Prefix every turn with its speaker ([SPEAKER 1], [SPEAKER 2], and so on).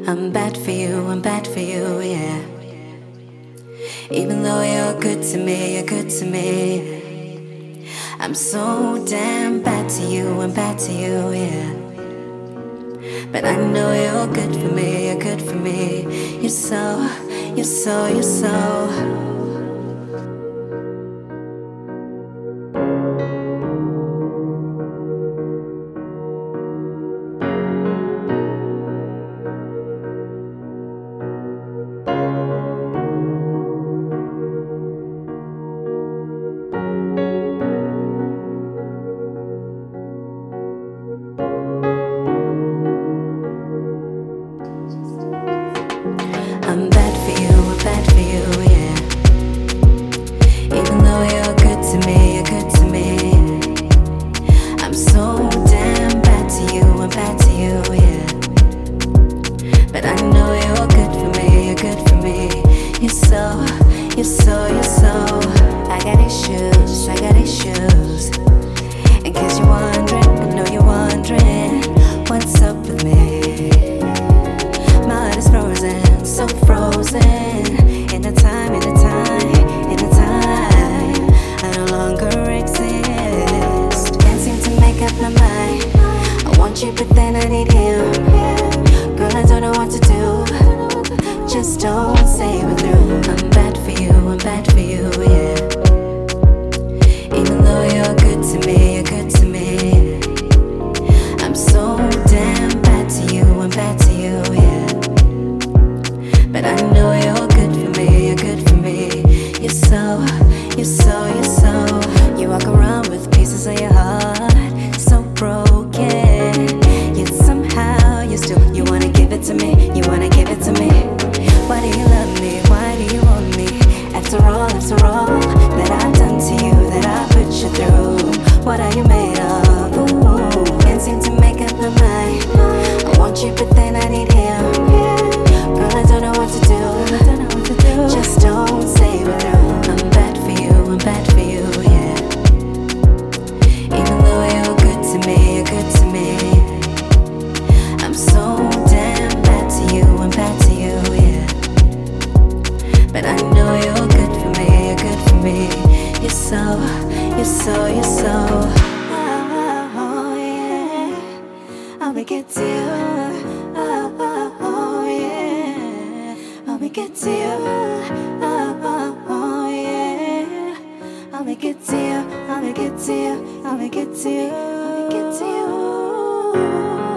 [SPEAKER 1] I'm bad for you, I'm bad for you, yeah. Even though you're good to me, you're good to me. I'm so damn bad to you, I'm bad to you, yeah. But I know you're good for me, you're good for me. You're so, you're so, you're so. I'm bad for you, I'm bad for you, yeah. Even though you're good to me, you're good to me. I'm so damn bad to you, I'm bad to you, yeah. But I know you're good for me, you're good for me. You're so, you're so, you're so. I got issues. In case you're wondering, I know you're wondering what's up with me. My heart is frozen, so frozen. In the time, in the time, in the time, I no longer exist. Can't seem to make up my mind. I want you, but then I need him. Girl, I don't know what to do. Just don't say we're through. I'm bad for you, I'm bad for you, yeah. Even though you're good to me, you're good to me. I'm so damn bad to you, I'm bad to you, yeah. But I know you're good for me, you're good for me. You're so, you're so, you're so. You walk around with pieces of your heart so broken. Yet somehow you wanna give it to me, you wanna give it to me. Why do you love me, why do you want me? After all that I've done to you, that I put you through. What are you made of? Ooh, can't seem to make up my mind. I want you, but then I need him. Girl, I don't know what to do. Just don't say we're through. I'm bad for you, I'm bad for you, yeah. Even though you're good to me, you're good to me. I'm so damn bad to you, I'm bad to you, yeah. But I know you're good for me, you're good for me. You're so, you're so, you're so. Oh, yeah. I'll be good to you. Oh, yeah. I'll be good to you. Oh, yeah. I'll be good to you. I'll be good to you. I'll be good to you. I'll be good to you.